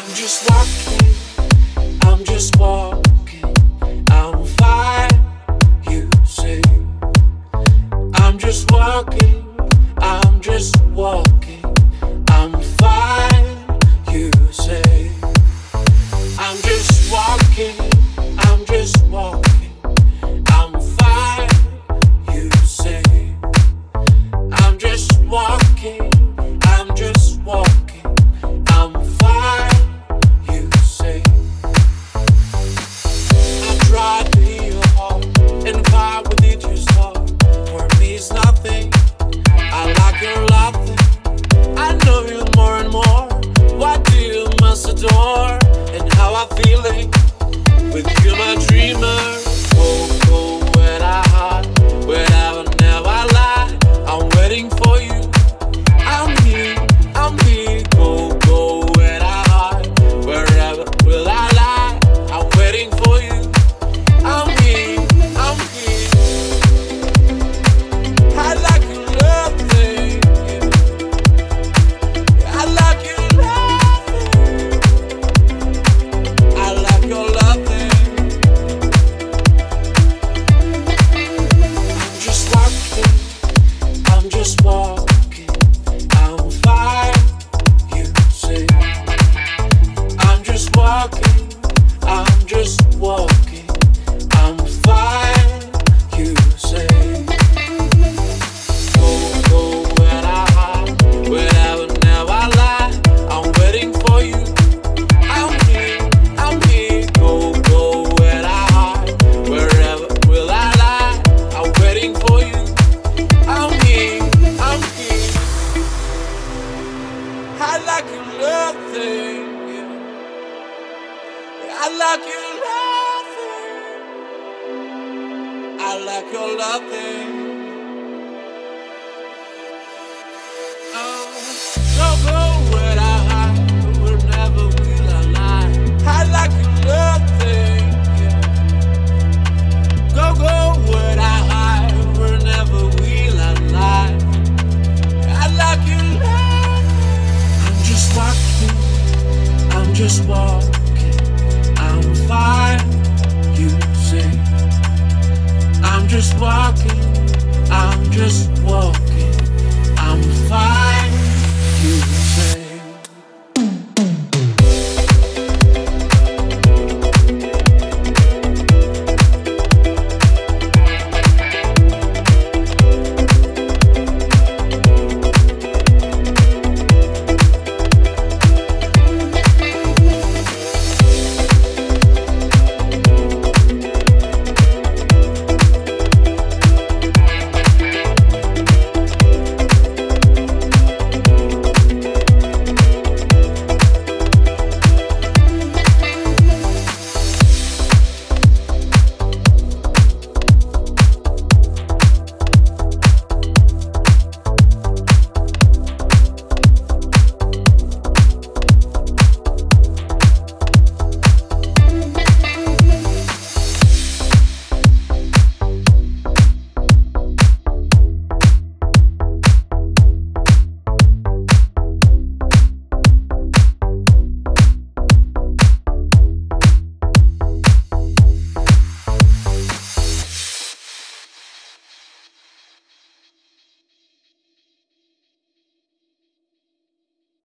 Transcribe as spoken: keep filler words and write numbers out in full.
just walking, I'm just walking, I'm fine, you say. I'm just walking, I'm just walking, I'm fine, you say. I'm just walking, I'm just walking, I'm fine, you say. I'm just walking, I'm just walking, I'm fine, you say. I tried to hear your heart, and if I would need your heart, for me it's nothing. I like your laughing, I know you more and more. What do you must adore, and how I'm feeling with you, my dreamer. Go, go, where I heart, wherever, never lie. I'm waiting for you. I'm here, I'm here. Go, go, where I heart, wherever will I lie. I'm waiting for you. I'm here, I'm here. I like your love thing. I like your love thing. I like your love thing. I'm just walking, I'm just walking, I'm fine, you say. I'm just walking, I'm just walking, I'm fine, you say. Go, go, where I hide, wherever, never lie. I'm waiting for you. I'm here, I'm here. Go, go, where I hide, wherever will I lie. I'm waiting for you. I'm here, I'm here. I like your love thing. Yeah. I like your love thing. I like your love thing. Oh, go, go, where I hide, wherever will I lie. I like your love thing. Yeah. Go, go, where I hide, wherever will I lie. I like your love. I'm just walking, I'm just walking, I'm fine, you say. I'm just walking, I'm just walking.